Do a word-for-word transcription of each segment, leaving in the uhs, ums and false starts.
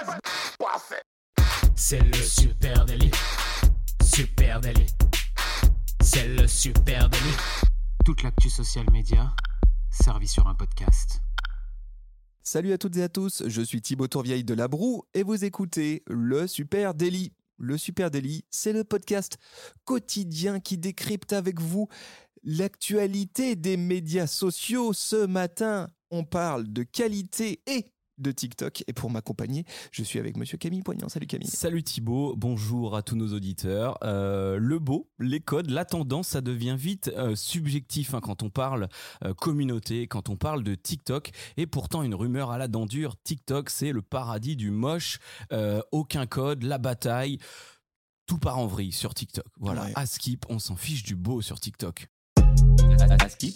C'est le super délit. Super délit. C'est le super délit. Toute l'actu social média servie sur un podcast. Salut à toutes et à tous, je suis Thibaut Tourvieille de La Broue et vous écoutez le Super Délit. Le Super Délit, c'est le podcast quotidien qui décrypte avec vous l'actualité des médias sociaux. Ce matin, on parle de qualité et de TikTok. Et pour m'accompagner, je suis avec monsieur Camille Poignant. Salut Camille. Salut Thibaut, bonjour à tous nos auditeurs. Euh, le beau, les codes, la tendance, ça devient vite euh, subjectif hein, quand on parle euh, communauté, quand on parle de TikTok. Et pourtant, une rumeur à la dent dure, TikTok, c'est le paradis du moche. Euh, aucun code, la bataille, tout part en vrille sur TikTok. Voilà, Ouais. à skip, on s'en fiche du beau sur TikTok. À skip.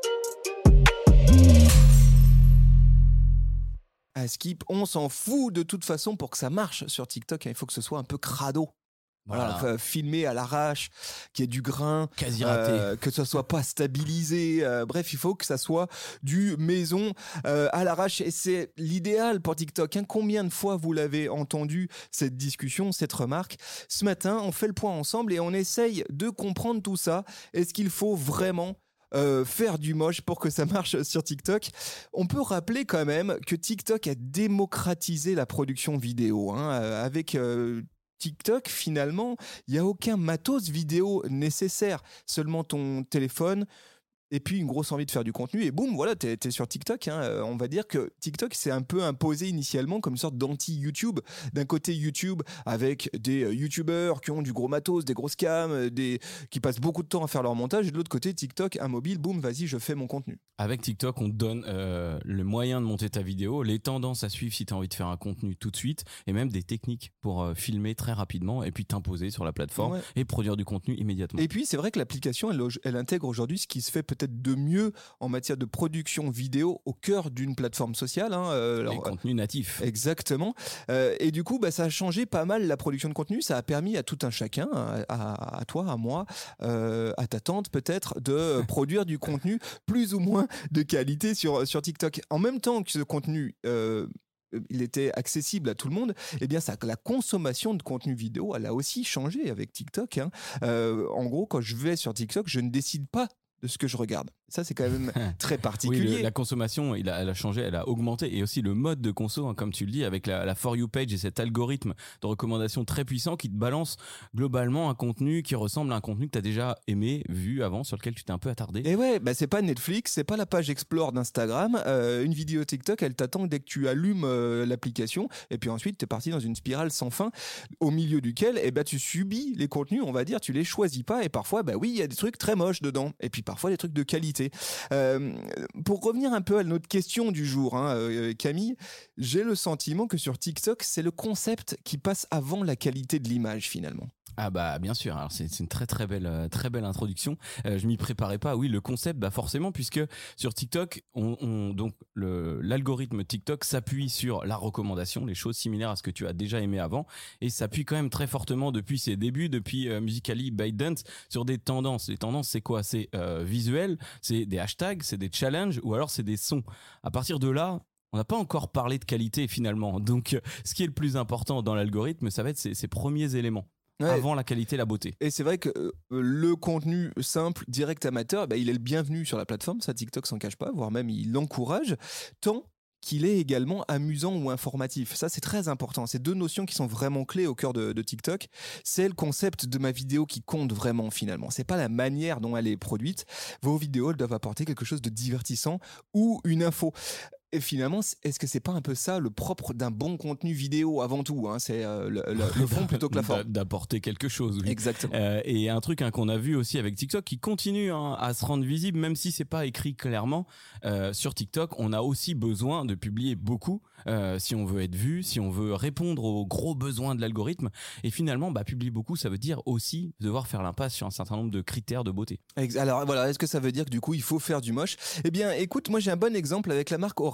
À Skip, on s'en fout de toute façon pour que ça marche sur TikTok. Il faut que ce soit un peu crado. Voilà, Voilà. enfin, filmé à l'arrache, qu'il y ait du grain, Quasi raté. euh, que ce soit pas stabilisé. euh, bref, il faut que ça soit du maison euh, à l'arrache. Et c'est l'idéal pour TikTok. hein. Combien de fois vous l'avez entendu, cette discussion, cette remarque ? Ce matin, on fait le point ensemble et on essaye de comprendre tout ça. Est-ce qu'il faut vraiment Euh, faire du moche pour que ça marche sur TikTok? On peut rappeler quand même que TikTok a démocratisé la production vidéo. hein. Euh, avec euh, TikTok, finalement, il n'y a aucun matos vidéo nécessaire. Seulement ton téléphone et puis une grosse envie de faire du contenu. Et boum, voilà, t'es, t'es sur TikTok. hein. Euh, On va dire que TikTok s'est un peu imposé initialement comme une sorte d'anti-YouTube. D'un côté, YouTube, avec des euh, YouTubeurs qui ont du gros matos, des grosses cams, euh, des... qui passent beaucoup de temps à faire leur montage. Et de l'autre côté, TikTok, un mobile, boum, vas-y, je fais mon contenu. Avec TikTok, on te donne euh, le moyen de monter ta vidéo, les tendances à suivre si tu as envie de faire un contenu tout de suite, et même des techniques pour euh, filmer très rapidement et puis t'imposer sur la plateforme Ouais. et produire du contenu immédiatement. Et puis, c'est vrai que l'application, elle, elle intègre aujourd'hui ce qui se fait peut-être de mieux en matière de production vidéo au cœur d'une plateforme sociale. hein. Euh, les alors, contenus natifs. Exactement. Euh, et du coup, bah, ça a changé pas mal la production de contenu. Ça a permis à tout un chacun, à, à- à toi, à moi, euh, à ta tante peut-être, de produire du contenu plus ou moins de qualité sur, sur TikTok. En même temps que ce contenu... euh, il était accessible à tout le monde, eh bien ça, la consommation de contenu vidéo, elle a aussi changé avec TikTok. hein. Euh, en gros, quand je vais sur TikTok, je ne décide pas de ce que je regarde. Ça, c'est quand même très Oui, particulier. le- la consommation, il a, elle a changé, elle a augmenté. Et aussi le mode de conso, hein, comme tu le dis, avec la, la For You page et cet algorithme de recommandation très puissant qui te balance globalement un contenu qui ressemble à un contenu que tu as déjà aimé, vu avant, sur lequel tu t'es un peu attardé. Et ouais, bah c'est pas Netflix, c'est pas la page Explore d'Instagram. Euh, une vidéo TikTok, elle t'attend dès que tu allumes euh, l'application. Et puis ensuite, t'es parti dans une spirale sans fin, au milieu duquel eh ben, tu subis les contenus, on va dire, tu les choisis pas. Et parfois, bah oui, il y a des trucs très moches dedans. Et puis parfois, des trucs de qualité. Euh, pour revenir un peu à notre question du jour, hein, euh, Camille, j'ai le sentiment que sur TikTok, c'est le concept qui passe avant la qualité de l'image finalement. Ah bah bien sûr, alors c'est, c'est une très très belle euh, très belle introduction. Euh, je m'y préparais pas. Oui, le concept, bah forcément, puisque sur TikTok, on, on donc le l'algorithme TikTok s'appuie sur la recommandation, les choses similaires à ce que tu as déjà aimé avant, et s'appuie quand même très fortement depuis ses débuts, depuis euh, Musical.ly, ByteDance, sur des tendances. Les tendances, c'est quoi ? C'est euh, visuel, c'est des hashtags, c'est des challenges, ou alors c'est des sons. À partir de là, on n'a pas encore parlé de qualité finalement. Donc, euh, ce qui est le plus important dans l'algorithme, ça va être ces, ces premiers éléments. Ouais. Avant la qualité, la beauté. Et c'est vrai que euh, le contenu simple, direct amateur, bah, il est le bienvenu sur la plateforme, ça TikTok s'en cache pas, voire même il l'encourage, tant qu'il est également amusant ou informatif. Ça, c'est très important. C'est deux notions qui sont vraiment clés au cœur de, de TikTok. C'est le concept de ma vidéo qui compte vraiment finalement. C'est pas la manière dont elle est produite. Vos vidéos, elles doivent apporter quelque chose de divertissant ou une info. Et finalement, est-ce que c'est pas un peu ça le propre d'un bon contenu vidéo avant tout, hein ? C'est euh, le, le, le fond plutôt que la forme. D'apporter quelque chose, oui. Exactement. Euh, et un truc hein, qu'on a vu aussi avec TikTok qui continue hein, à se rendre visible, même si c'est pas écrit clairement. Euh, sur TikTok, on a aussi besoin de publier beaucoup euh, si on veut être vu, si on veut répondre aux gros besoins de l'algorithme. Et finalement, bah, publier beaucoup, ça veut dire aussi devoir faire l'impasse sur un certain nombre de critères de beauté. Alors voilà, est-ce que ça veut dire que du coup il faut faire du moche ? Eh bien, écoute, moi j'ai un bon exemple avec la marque Aura.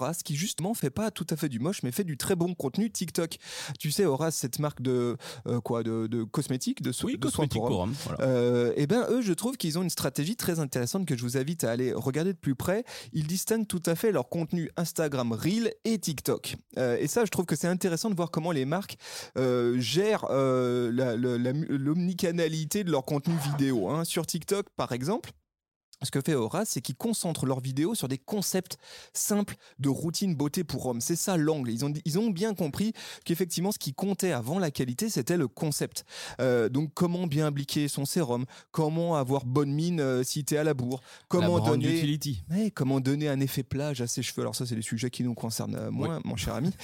Horace qui justement fait pas tout à fait du moche mais fait du très bon contenu TikTok. Tu sais Horace, cette marque de euh, quoi de, de cosmétiques, de, so- Oui, de soins cosmétique pour pour hommes. hommes. Voilà. Euh, et ben eux, je trouve qu'ils ont une stratégie très intéressante que je vous invite à aller regarder de plus près. Ils distinguent tout à fait leur contenu Instagram Reel et TikTok. Euh, et ça, je trouve que c'est intéressant de voir comment les marques euh, gèrent euh, la, la, la, l'omnicanalité de leur contenu vidéo. Hein. Sur TikTok, par exemple, ce que fait Horace, c'est qu'ils concentrent leurs vidéos sur des concepts simples de routine beauté pour hommes. C'est ça l'angle. Ils ont, ils ont bien compris qu'effectivement, ce qui comptait avant la qualité, c'était le concept. Euh, donc, comment bien appliquer son sérum, comment avoir bonne mine euh, si t'es à la bourre, comment La brand donner, utility. ouais, comment donner un effet plage à ses cheveux. Alors ça, c'est des sujets qui nous concernent euh, moins, Oui. mon cher ami.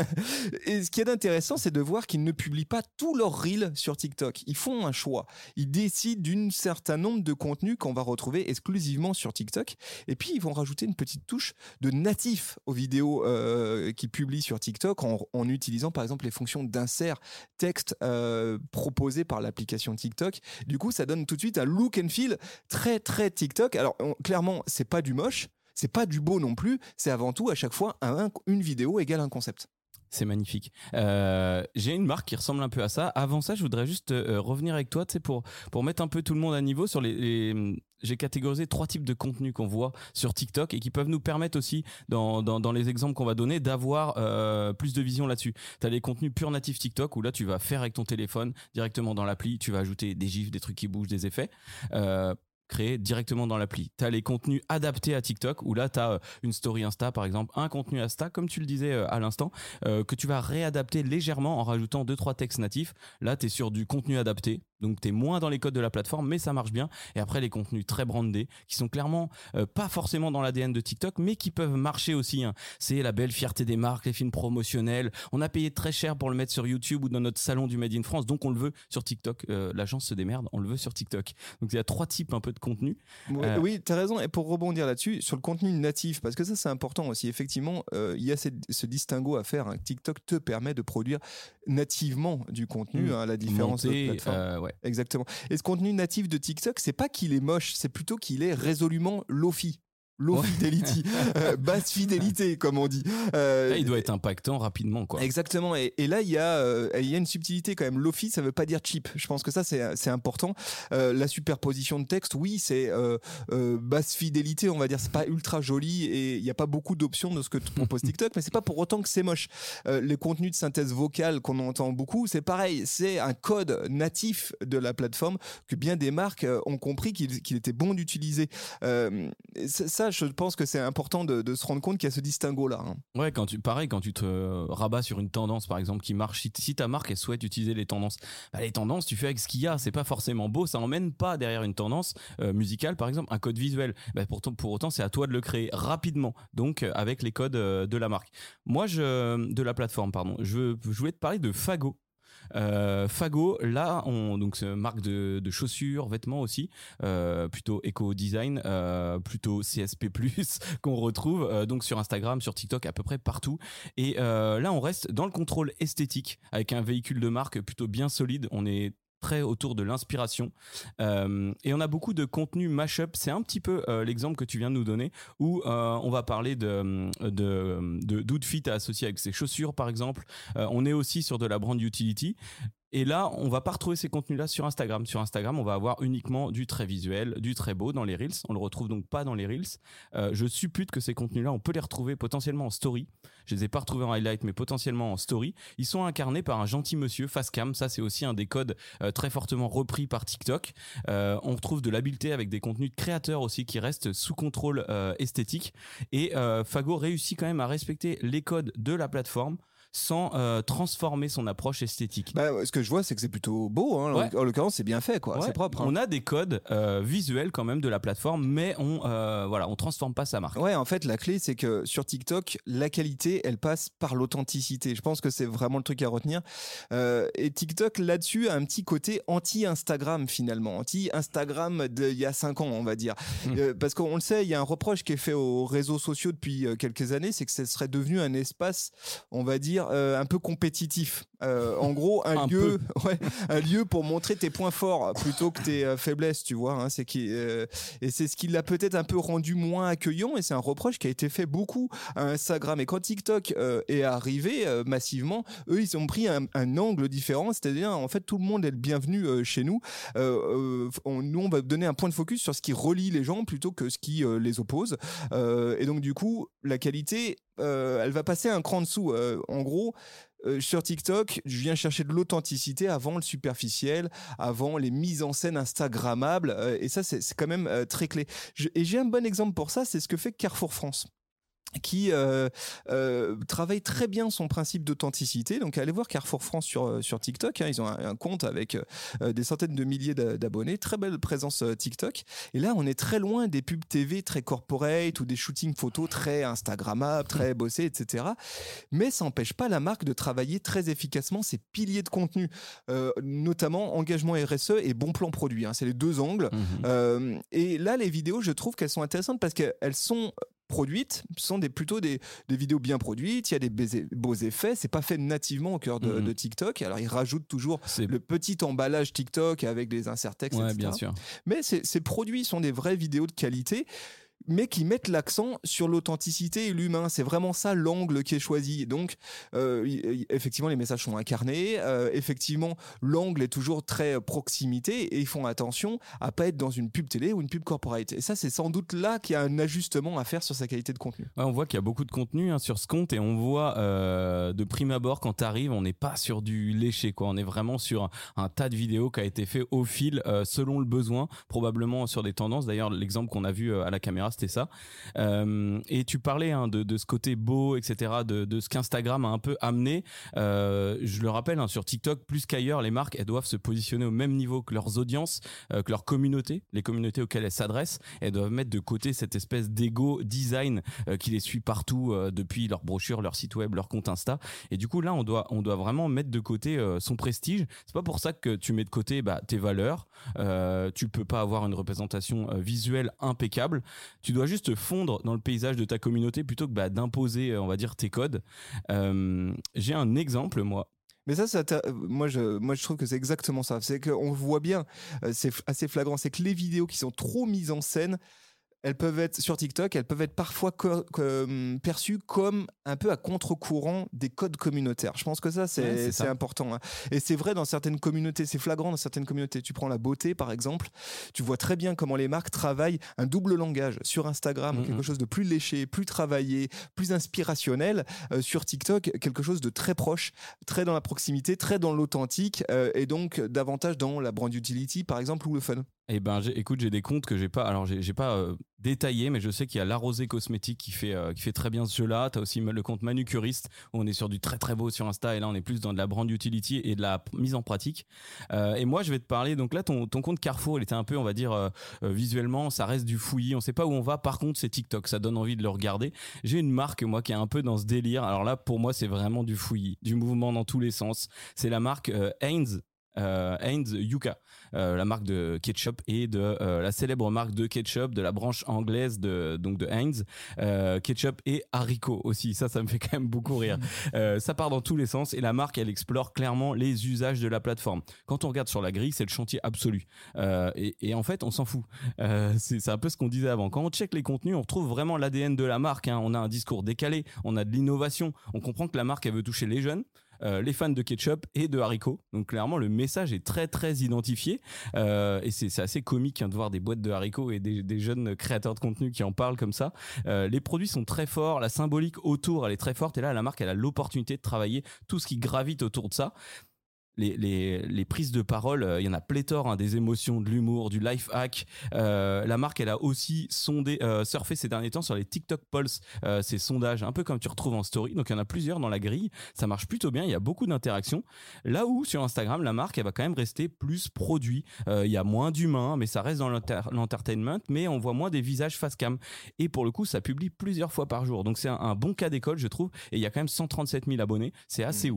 Et ce qui est intéressant, c'est de voir qu'ils ne publient pas tous leurs reels sur TikTok. Ils font un choix. Ils décident d'un certain nombre de contenus qu'on va retrouver exclusivement sur TikTok, et puis ils vont rajouter une petite touche de natif aux vidéos euh, qu'ils publient sur TikTok en, en utilisant par exemple les fonctions d'insert texte euh, proposées par l'application TikTok. Du coup, ça donne tout de suite un look and feel très très TikTok. Alors on, clairement, c'est pas du moche, c'est pas du beau non plus, c'est avant tout à chaque fois un, une vidéo égale un concept. C'est magnifique. Euh, j'ai une marque qui ressemble un peu à ça. Avant ça, je voudrais juste euh, revenir avec toi, tu sais, pour pour mettre un peu tout le monde à niveau sur les, les... J'ai catégorisé trois types de contenus qu'on voit sur TikTok et qui peuvent nous permettre aussi, dans dans, dans les exemples qu'on va donner, d'avoir euh, plus de vision là-dessus. T'as les contenus purs natifs TikTok où là, tu vas faire avec ton téléphone directement dans l'appli, tu vas ajouter des gifs, des trucs qui bougent, des effets. Euh, créé directement dans l'appli. Tu as les contenus adaptés à TikTok où là tu as une story Insta par exemple, un contenu Insta comme tu le disais à l'instant euh, que tu vas réadapter légèrement en rajoutant deux trois textes natifs. Là tu es sur du contenu adapté. Donc tu es moins dans les codes de la plateforme mais ça marche bien. Et après les contenus très brandés qui sont clairement euh, pas forcément dans l'A D N de TikTok mais qui peuvent marcher aussi. Hein. C'est la belle fierté des marques, les films promotionnels. On a payé très cher pour le mettre sur YouTube ou dans notre salon du Made in France donc on le veut sur TikTok. Euh, l'agence se démerde, on le veut sur TikTok. Donc il y a trois types un peu de contenu. Oui, euh, oui tu as raison. Et pour rebondir là-dessus, sur le contenu natif, parce que ça c'est important aussi, effectivement, euh, il y a cette, ce distinguo à faire. Hein. TikTok te permet de produire nativement du contenu, mmh. hein, à la différence Monter, d'autres plateformes. Euh, ouais. Exactement. Et ce contenu natif de TikTok, c'est pas qu'il est moche, c'est plutôt qu'il est résolument lofi. Low fidelity, euh, basse fidélité comme on dit. Euh, là, il doit être impactant rapidement quoi. Exactement. Et, et là il y a euh, il y a une subtilité quand même. Lofi, ça veut pas dire cheap. Je pense que ça c'est c'est important. Euh, la superposition de texte, oui, c'est euh, euh, basse fidélité, on va dire. C'est pas ultra joli et il y a pas beaucoup d'options de ce que te propose TikTok, mais c'est pas pour autant que c'est moche. Euh, les contenus de synthèse vocale qu'on entend beaucoup, c'est pareil. C'est un code natif de la plateforme que bien des marques ont compris qu'il, qu'il était bon d'utiliser. Euh, ça je pense que c'est important de, de se rendre compte qu'il y a ce distinguo-là. Hein. Ouais, quand tu, pareil, quand tu te rabats sur une tendance, par exemple, qui marche, si, si ta marque, elle souhaite utiliser les tendances, bah, les tendances, tu fais avec ce qu'il y a, c'est pas forcément beau, ça emmène pas derrière une tendance euh, musicale, par exemple, un code visuel. Bah, pourtant, pour autant, c'est à toi de le créer rapidement, donc euh, avec les codes euh, de la marque. Moi, je, de la plateforme, pardon, je, je voulais te parler de Fago. Euh, Fago, là, on donc c'est une marque de, de chaussures, vêtements aussi, euh, plutôt éco-design, euh, plutôt C S P plus, qu'on retrouve euh, donc sur Instagram, sur TikTok, à peu près partout. Et euh, là, on reste dans le contrôle esthétique avec un véhicule de marque plutôt bien solide. On est très autour de l'inspiration euh, et on a beaucoup de contenu mashup. C'est un petit peu euh, l'exemple que tu viens de nous donner où euh, on va parler de, de, de d'outfit à associer avec ses chaussures par exemple. Euh, on est aussi sur de la brand utility. Et là, on va pas retrouver ces contenus-là sur Instagram. Sur Instagram, on va avoir uniquement du très visuel, du très beau dans les Reels. On le retrouve donc pas dans les Reels. Euh, je suppute que ces contenus-là, on peut les retrouver potentiellement en story. Je les ai pas retrouvés en highlight, mais potentiellement en story. Ils sont incarnés par un gentil monsieur, Facecam. Ça, c'est aussi un des codes euh, très fortement repris par TikTok. Euh, on retrouve de l'habileté avec des contenus de créateurs aussi qui restent sous contrôle euh, esthétique. Et euh, Fago réussit quand même à respecter les codes de la plateforme sans euh, transformer son approche esthétique. Bah, ce que je vois, c'est que c'est plutôt beau. Hein. Ouais. En l'occurrence, c'est bien fait, quoi. Ouais. C'est propre. Hein. On a des codes euh, visuels quand même de la plateforme, mais on euh, voilà, on transforme pas sa marque. Ouais, en fait, la clé, c'est que sur TikTok, la qualité, elle passe par l'authenticité. Je pense que c'est vraiment le truc à retenir. Euh, et TikTok, là-dessus, a un petit côté anti-Instagram, finalement. Anti-Instagram d'il y a cinq ans, on va dire. Mmh. Euh, parce qu'on le sait, il y a un reproche qui est fait aux réseaux sociaux depuis quelques années, c'est que ce serait devenu un espace, on va dire, Euh, un peu compétitif. Euh, en gros, un, Un lieu, ouais, un lieu pour montrer tes points forts plutôt que tes euh, faiblesses, tu vois. Hein, c'est qui, euh, et c'est ce qui l'a peut-être un peu rendu moins accueillant. Et c'est un reproche qui a été fait beaucoup à Instagram. Et quand TikTok euh, est arrivé euh, massivement, eux, ils ont pris un, un angle différent. C'est-à-dire, en fait, tout le monde est le bienvenu euh, chez nous. Euh, euh, on, nous, on va donner un point de focus sur ce qui relie les gens plutôt que ce qui euh, les oppose. Euh, et donc, du coup, la qualité, euh, elle va passer un cran dessous. Euh, en gros, Euh, sur TikTok, je viens chercher de l'authenticité avant le superficiel, avant les mises en scène instagrammables, euh, et ça c'est, c'est quand même euh, très clé. Je, et j'ai un bon exemple pour ça, c'est ce que fait Carrefour France, qui euh, euh, travaille très bien son principe d'authenticité. Donc allez voir Carrefour France sur, sur TikTok, hein. Ils ont un, un compte avec euh, des centaines de milliers d'abonnés, très belle présence euh, TikTok. Et là on est très loin des pubs T V très corporate ou des shootings photos très instagrammables, très bossés, et cetera. Mais ça n'empêche pas la marque de travailler très efficacement ses piliers de contenu, euh, notamment engagement R S E et bon plan produit, hein. C'est les deux angles. Mmh. Euh, et là les vidéos, je trouve qu'elles sont intéressantes parce qu'elles sont produites, sont des, plutôt des, des vidéos bien produites, il y a des baisers, beaux effets, c'est pas fait nativement au cœur de, mmh. de TikTok, alors ils rajoutent toujours c'est... le petit emballage TikTok avec des inserts textes, ouais, et cetera. Bien sûr. Mais ces, ces produits sont des vraies vidéos de qualité, mais qui mettent l'accent sur l'authenticité et l'humain. C'est vraiment ça l'angle qui est choisi. Donc, euh, effectivement, les messages sont incarnés. Euh, effectivement, l'angle est toujours très proximité et ils font attention à pas être dans une pub télé ou une pub corporate. Et ça, c'est sans doute là qu'il y a un ajustement à faire sur sa qualité de contenu. Ouais, on voit qu'il y a beaucoup de contenu hein, sur ce compte et on voit euh, de prime abord quand tu arrives, on n'est pas sur du léché, quoi. On est vraiment sur un, un tas de vidéos qui a été fait au fil euh, selon le besoin, probablement sur des tendances. D'ailleurs, l'exemple qu'on a vu euh, à la caméra, c'était ça. Euh, et tu parlais hein, de, de ce côté beau, et cetera, de, de ce qu'Instagram a un peu amené. Euh, je le rappelle, hein, sur TikTok, plus qu'ailleurs, les marques, elles doivent se positionner au même niveau que leurs audiences, euh, que leurs communautés, les communautés auxquelles elles s'adressent. Elles doivent mettre de côté cette espèce d'ego design euh, qui les suit partout euh, depuis leur brochure, leur site web, leur compte Insta. Et du coup, là, on doit, on doit vraiment mettre de côté euh, son prestige. C'est pas pour ça que tu mets de côté bah, tes valeurs. Euh, tu peux pas avoir une représentation euh, visuelle impeccable. Tu dois juste te fondre dans le paysage de ta communauté plutôt que bah, d'imposer, on va dire, tes codes. Euh, j'ai un exemple, moi. Mais ça, ça moi, je, moi, je trouve que c'est exactement ça. C'est qu'on voit bien, c'est assez flagrant, c'est que les vidéos qui sont trop mises en scène, elles peuvent être sur TikTok, elles peuvent être parfois co- co- perçues comme un peu à contre-courant des codes communautaires. Je pense que ça, c'est, ouais, c'est, c'est ça. important. Hein. Et c'est vrai dans certaines communautés, c'est flagrant dans certaines communautés. Tu prends la beauté, par exemple, tu vois très bien comment les marques travaillent un double langage sur Instagram, mm-hmm. quelque chose de plus léché, plus travaillé, plus inspirationnel. Euh, sur TikTok, quelque chose de très proche, très dans la proximité, très dans l'authentique, euh, et donc davantage dans la brand utility, par exemple, ou le fun. Eh ben, j'ai, écoute, j'ai des comptes que j'ai pas, alors j'ai, j'ai pas euh, détaillé, mais je sais qu'il y a l'Arrosé Cosmétique qui fait, euh, qui fait très bien ce jeu-là. T'as aussi le compte Manucuriste où on est sur du très très beau sur Insta et là on est plus dans de la brand utility et de la mise en pratique. Euh, et moi, je vais te parler. Donc là, ton, ton compte Carrefour, il était un peu, on va dire, euh, euh, visuellement, ça reste du fouillis. On sait pas où on va. Par contre, c'est TikTok, ça donne envie de le regarder. J'ai une marque moi qui est un peu dans ce délire. Alors là, pour moi, c'est vraiment du fouillis, du mouvement dans tous les sens. C'est la marque euh, Heinz. Euh, Heinz Yuka, euh, la marque de ketchup et de euh, la célèbre marque de ketchup de la branche anglaise de donc de Heinz, euh, ketchup et haricots aussi. Ça, ça me fait quand même beaucoup rire. Euh, ça part dans tous les sens et la marque, elle explore clairement les usages de la plateforme. Quand on regarde sur la grille, c'est le chantier absolu. Euh, et, et en fait, on s'en fout. Euh, c'est, c'est un peu ce qu'on disait avant. Quand on check les contenus, on retrouve vraiment l'A D N de la marque. Hein. On a un discours décalé, on a de l'innovation. On comprend que la marque, elle veut toucher les jeunes. Euh, les fans de ketchup et de haricots. Donc clairement, le message est très très identifié euh, et c'est, c'est assez comique hein, de voir des boîtes de haricots et des, des jeunes créateurs de contenu qui en parlent comme ça. Euh, les produits sont très forts, la symbolique autour, elle est très forte et là, la marque, elle a l'opportunité de travailler tout ce qui gravite autour de ça. Les, les, les prises de parole, il euh, y en a pléthore, hein, des émotions, de l'humour, du life hack. Euh, la marque, elle a aussi sondé, euh, surfé ces derniers temps sur les TikTok Pulse, euh, ces sondages, un peu comme tu retrouves en story. Donc, il y en a plusieurs dans la grille. Ça marche plutôt bien. Il y a beaucoup d'interactions. Là où, sur Instagram, la marque, elle va quand même rester plus produit. Il euh, y a moins d'humains, mais ça reste dans l'enter- l'entertainment, mais on voit moins des visages face cam. Et pour le coup, ça publie plusieurs fois par jour. Donc, c'est un, un bon cas d'école, je trouve. Et il y a quand même cent trente-sept mille abonnés. C'est assez mmh. ouf.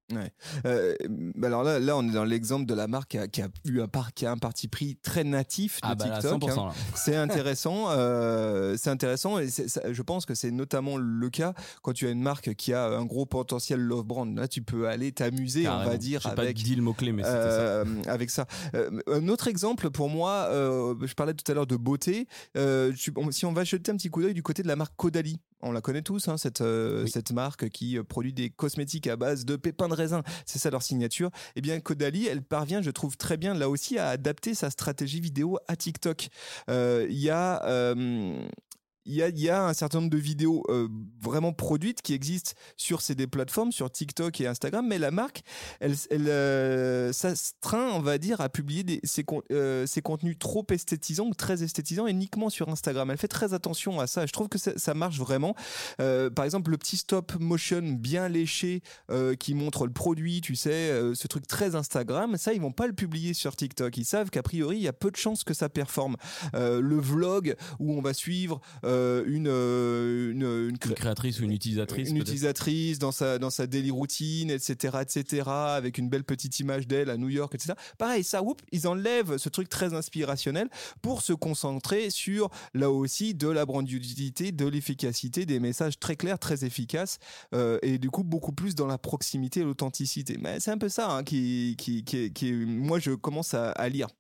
Ouais. Euh, alors là, là, on est dans l'exemple de la marque qui a, qui a eu un, par, qui a un parti pris très natif de Ah bah là, TikTok. cent pour cent, hein. là. C'est intéressant. Euh, c'est intéressant et c'est, ça, je pense que c'est notamment le cas quand tu as une marque qui a un gros potentiel love brand. Là, tu peux aller t'amuser, Carrément. on va dire, J'ai avec. pas dit le mot clé, mais c'était euh, ça. avec ça. Euh, un autre exemple pour moi, euh, je parlais tout à l'heure de beauté. Euh, tu, on, si on va jeter un petit coup d'œil du côté de la marque Caudalie. On la connaît tous, hein, cette, euh, oui. cette marque qui produit des cosmétiques à base de pépins de raisin. C'est ça leur signature. Eh bien, Caudalie, elle parvient, je trouve très bien, là aussi, à adapter sa stratégie vidéo à TikTok. Il euh, y a... Euh, Il y, a, il y a un certain nombre de vidéos euh, vraiment produites qui existent sur ces des plateformes, sur TikTok et Instagram, mais la marque, elle, elle euh, s'astreint, on va dire, à publier des, ses, euh, ses contenus trop esthétisants ou très esthétisants uniquement sur Instagram. Elle fait très attention à ça. Je trouve que ça, ça marche vraiment. Euh, par exemple, le petit stop motion bien léché euh, qui montre le produit, tu sais, euh, ce truc très Instagram, ça, ils vont pas le publier sur TikTok. Ils savent qu'a priori, il y a peu de chances que ça performe. Euh, le vlog où on va suivre euh, Une, une, une, une créatrice ou une utilisatrice une peut-être. utilisatrice dans sa, dans sa daily routine, etc., etc., avec une belle petite image d'elle à New York, et cetera. Pareil, ça, whoop, ils enlèvent ce truc très inspirationnel pour se concentrer sur, là aussi, de la brandabilité, de l'efficacité, des messages très clairs, très efficaces, euh, et du coup, beaucoup plus dans la proximité et l'authenticité. Mais c'est un peu ça hein, qui, qui, qui, qui, moi, je commence à, à lire.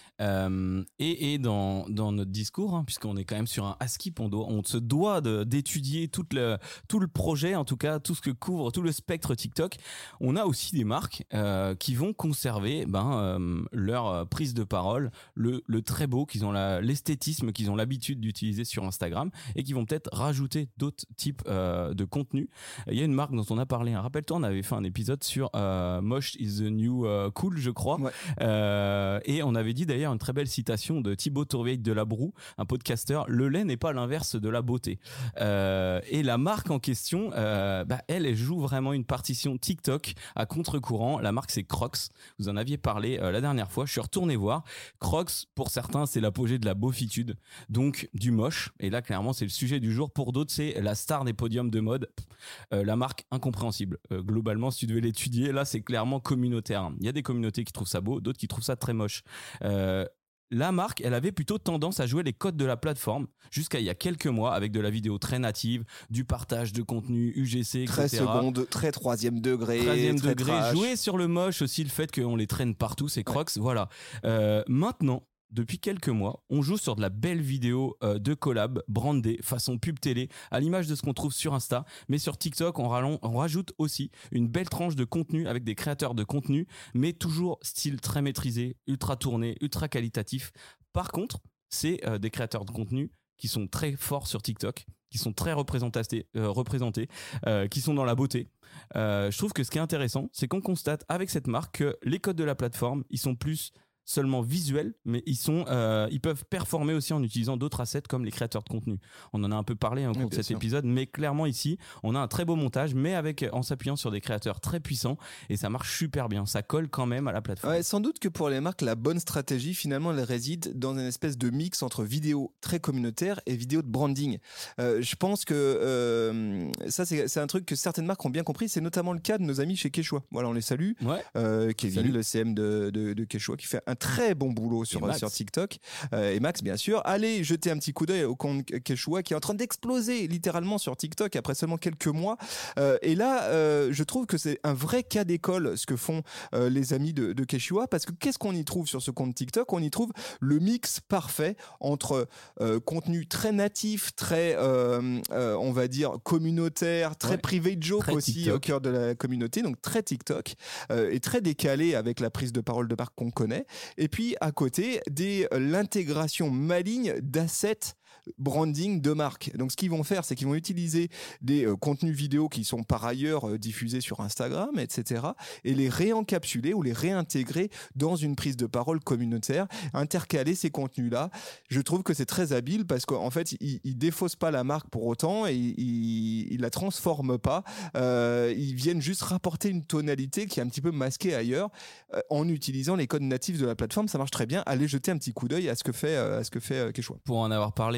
Euh, et, et dans, dans notre discours, hein, puisqu'on est quand même sur un ASCIP, on, doit, on se doit de, d'étudier tout le, tout le projet, en tout cas tout ce que couvre tout le spectre TikTok. On a aussi des marques euh, qui vont conserver ben, euh, leur prise de parole, le, le très beau, qu'ils ont la, l'esthétisme qu'ils ont l'habitude d'utiliser sur Instagram et qui vont peut-être rajouter d'autres types euh, de contenus. Il y a une marque dont on a parlé, hein. Rappelle-toi, on avait fait un épisode sur euh, Moche is the new uh, cool, je crois. Ouais. Euh, et on avait dit d'ailleurs une très belle citation de Thibaut Tourvieille de Labroue, un podcasteur: le lait n'est pas l'inverse de la beauté. Euh, et la marque en question, euh, bah, elle, elle joue vraiment une partition TikTok à contre-courant. La marque, c'est Crocs. Vous en aviez parlé euh, la dernière fois. Je suis retourné voir. Crocs, pour certains, c'est l'apogée de la beaufitude, donc du moche. Et là, clairement, c'est le sujet du jour. Pour d'autres, c'est la star des podiums de mode. Euh, la marque, incompréhensible. Euh, globalement, si tu devais l'étudier, là, c'est clairement communautaire. Il y a des communautés qui trouvent ça beau, d'autres qui trouvent ça très moche. Euh, La marque, elle avait plutôt tendance à jouer les codes de la plateforme jusqu'à il y a quelques mois avec de la vidéo très native, du partage de contenu U G C, et cetera. Très seconde, très troisième degré, troisième très degré. trash. Jouer sur le moche aussi, le fait qu'on les traîne partout, ces Crocs. Ouais. Voilà. Euh, maintenant, depuis quelques mois, on joue sur de la belle vidéo euh, de collab brandée façon pub télé, à l'image de ce qu'on trouve sur Insta, mais sur TikTok on, rallon, on rajoute aussi une belle tranche de contenu avec des créateurs de contenu, mais toujours style très maîtrisé, ultra tourné, ultra qualitatif. Par contre, c'est euh, des créateurs de contenu qui sont très forts sur TikTok, qui sont très représentés, euh, représentés euh, qui sont dans la beauté. Euh, je trouve que ce qui est intéressant, c'est qu'on constate avec cette marque que les codes de la plateforme, ils sont plus seulement visuels, mais ils sont, euh, ils peuvent performer aussi en utilisant d'autres assets comme les créateurs de contenu. On en a un peu parlé hein, au cours oui, de cet sûr. épisode, mais clairement ici, on a un très beau montage, mais avec en s'appuyant sur des créateurs très puissants, et ça marche super bien. Ça colle quand même à la plateforme. Ouais, sans doute que pour les marques, la bonne stratégie, finalement, elle réside dans une espèce de mix entre vidéo très communautaire et vidéo de branding. Euh, je pense que euh, ça, c'est, c'est un truc que certaines marques ont bien compris. C'est notamment le cas de nos amis chez Quechua. Voilà, on les salue. Ouais. Euh, Kevin, Salut. le C M de, de, de Quechua, qui fait un très bon boulot sur, sur TikTok euh, et Max bien sûr. Allez jeter un petit coup d'œil au compte Quechua qui est en train d'exploser littéralement sur TikTok après seulement quelques mois euh, et là euh, je trouve que c'est un vrai cas d'école ce que font euh, les amis de, de Quechua, parce que qu'est-ce qu'on y trouve sur ce compte TikTok? On y trouve le mix parfait entre euh, contenu très natif, très euh, euh, on va dire communautaire, très ouais. private joke très aussi TikTok. Au cœur de la communauté, donc très TikTok euh, et très décalé avec la prise de parole de marque qu'on connaît, et puis à côté des euh, l'intégration maligne d'assets branding de marque. Donc ce qu'ils vont faire, c'est qu'ils vont utiliser des euh, contenus vidéo qui sont par ailleurs euh, diffusés sur Instagram, et cetera, et les réencapsuler ou les réintégrer dans une prise de parole communautaire, intercaler ces contenus-là. Je trouve que c'est très habile parce qu'en fait, ils, ils défaussent pas la marque pour autant et ils, ils la transforment pas. Euh, ils viennent juste rapporter une tonalité qui est un petit peu masquée ailleurs euh, en utilisant les codes natifs de la plateforme. Ça marche très bien. Allez jeter un petit coup d'œil à ce que fait, euh, à ce que fait euh, Quechua. Pour en avoir parlé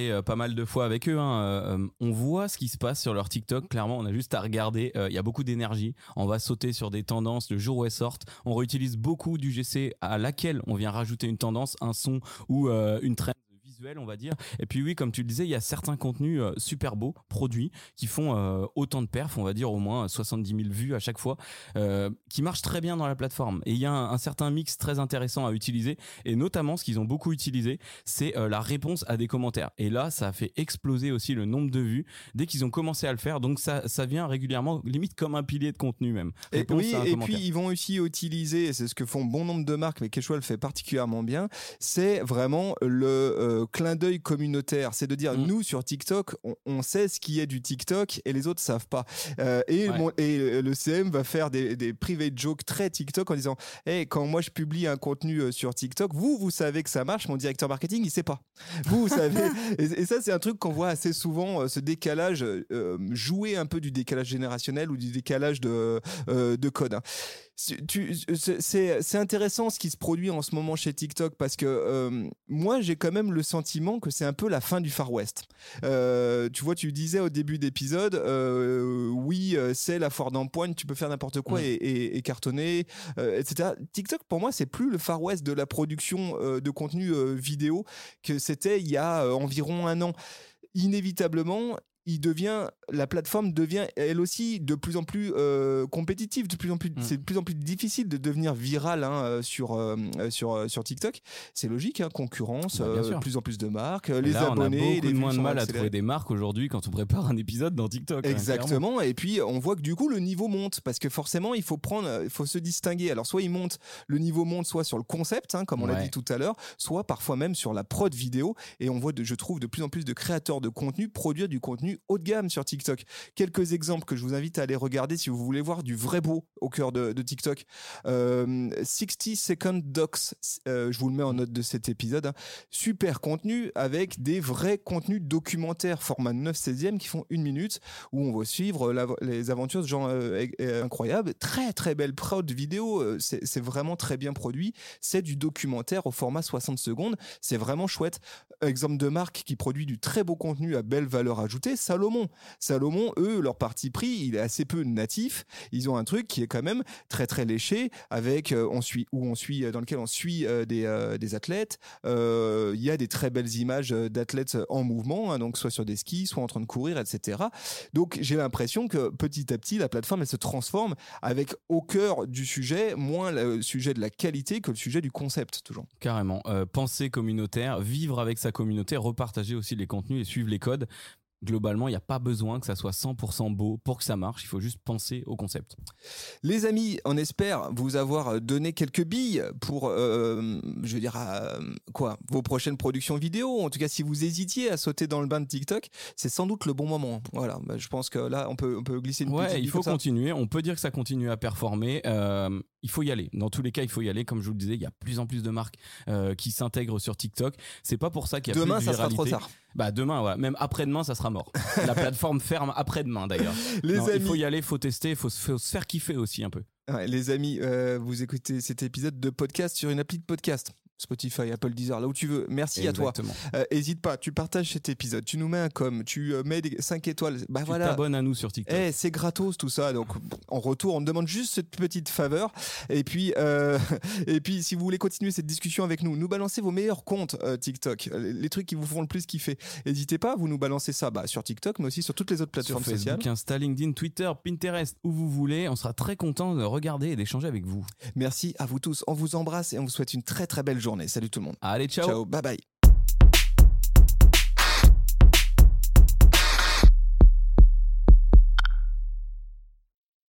regardé euh, pas mal de fois avec eux. Hein. Euh, on voit ce qui se passe sur leur TikTok. Clairement, on a juste à regarder. Il euh, y a beaucoup d'énergie. On va sauter sur des tendances le jour où elles sortent. On réutilise beaucoup du G C à laquelle on vient rajouter une tendance, un son ou euh, une trend visuel, on va dire. Et puis oui, comme tu le disais, il y a certains contenus euh, super beaux, produits, qui font euh, autant de perfs, on va dire au moins soixante-dix mille vues à chaque fois, euh, qui marchent très bien dans la plateforme. Et il y a un, un certain mix très intéressant à utiliser, et notamment ce qu'ils ont beaucoup utilisé, c'est euh, la réponse à des commentaires. Et là, ça a fait exploser aussi le nombre de vues dès qu'ils ont commencé à le faire. Donc ça, ça vient régulièrement, limite comme un pilier de contenu même. Et, oui, et commentaire. puis ils vont aussi utiliser, et c'est ce que font bon nombre de marques, mais Quechua le fait particulièrement bien, c'est vraiment le euh, clin d'œil communautaire, c'est de dire mmh. nous sur TikTok on, on sait ce qui est du TikTok et les autres savent pas euh, et, ouais. mon, et le C M va faire des, des private jokes très TikTok en disant hey, quand moi je publie un contenu sur TikTok, vous vous savez que ça marche, mon directeur marketing il sait pas, vous, vous savez et, et ça c'est un truc qu'on voit assez souvent, ce décalage, euh, jouer un peu du décalage générationnel ou du décalage de, euh, de code hein. Tu, c'est, c'est intéressant ce qui se produit en ce moment chez TikTok parce que euh, moi j'ai quand même le sentiment que c'est un peu la fin du Far West. Euh, tu vois, tu disais au début d'épisode, euh, oui c'est la foire d'empoigne, tu peux faire n'importe quoi mmh. et, et, et cartonner, euh, et cetera. TikTok pour moi c'est plus le Far West de la production euh, de contenu euh, vidéo que c'était il y a euh, environ un an. Inévitablement, il devient, la plateforme devient elle aussi de plus en plus euh, compétitive, de plus en plus, mmh. c'est de plus en plus difficile de devenir viral hein, sur, euh, sur, sur TikTok. C'est logique, hein, concurrence, bah, euh, de plus en plus de marques, les là, abonnés. On a beaucoup les moins de mal accélérés. à trouver des marques aujourd'hui quand on prépare un épisode dans TikTok. Exactement, hein, et puis on voit que du coup le niveau monte parce que forcément il faut prendre, il faut se distinguer. Alors soit il monte, le niveau monte soit sur le concept, hein, comme on ouais. l'a dit tout à l'heure, soit parfois même sur la prod vidéo. Et on voit, de, je trouve, de plus en plus de créateurs de contenu produire du contenu haut de gamme sur TikTok. TikTok. Quelques exemples que je vous invite à aller regarder si vous voulez voir du vrai beau au cœur de, de TikTok. Euh, sixty Second Docs, euh, je vous le mets en note de cet épisode. Hein. Super contenu avec des vrais contenus documentaires format neuf seizième qui font une minute où on va suivre la, les aventures de gens euh, euh, incroyables. Très très belle prod vidéo, euh, c'est, c'est vraiment très bien produit. C'est du documentaire au format soixante secondes. C'est vraiment chouette. Exemple de marque qui produit du très beau contenu à belle valeur ajoutée, Salomon. Salomon, eux, leur parti pris, il est assez peu natif. Ils ont un truc qui est quand même très très léché, avec euh, on suit où on suit dans lequel on suit euh, des euh, des athlètes. Il euh, y a des très belles images d'athlètes en mouvement, hein, donc soit sur des skis, soit en train de courir, et cetera. Donc j'ai l'impression que petit à petit, la plateforme elle se transforme avec au cœur du sujet moins le sujet de la qualité que le sujet du concept toujours. Carrément. Euh, pensée communautaire, vivre avec sa communauté, repartager aussi les contenus et suivre les codes. Globalement, il n'y a pas besoin que ça soit cent pour cent beau pour que ça marche. Il faut juste penser au concept. Les amis, on espère vous avoir donné quelques billes pour, euh, je veux dire, euh, quoi, vos prochaines productions vidéo. En tout cas, si vous hésitiez à sauter dans le bain de TikTok, c'est sans doute le bon moment. Voilà, bah, je pense que là, on peut, on peut glisser une ouais, petite. Il faut continuer. On peut dire que ça continue à performer. Euh, il faut y aller. Dans tous les cas, il faut y aller. Comme je vous le disais, il y a de plus en plus de marques euh, qui s'intègrent sur TikTok. C'est pas pour ça qu'il y a demain, plus de viralité. Demain, ça sera trop tard. Bah demain, ouais. Même après-demain, ça sera mort. La plateforme ferme après-demain d'ailleurs. Les non, amis... Il faut y aller, il faut tester, il faut, faut se faire kiffer aussi un peu. Ouais, les amis, euh, vous écoutez cet épisode de podcast sur une appli de podcast. Spotify, Apple, Deezer, là où tu veux. Merci Exactement. à toi. Euh, hésite pas, tu partages cet épisode, tu nous mets un com, tu euh, mets des cinq étoiles. Bah tu voilà. t'abonnes à nous sur TikTok. Eh, c'est gratos tout ça. Donc en retour, on te demande juste cette petite faveur. Et puis, euh, et puis, si vous voulez continuer cette discussion avec nous, nous balancer vos meilleurs comptes euh, TikTok, les, les trucs qui vous font le plus kiffer. N'hésitez pas, vous nous balancez ça bah, sur TikTok, mais aussi sur toutes les autres plateformes sur Facebook, sociales. Insta, LinkedIn, Twitter, Pinterest, où vous voulez. On sera très content de regarder et d'échanger avec vous. Merci à vous tous. On vous embrasse et on vous souhaite une très très belle journée. Salut tout le monde. Allez, ciao. Ciao, bye bye.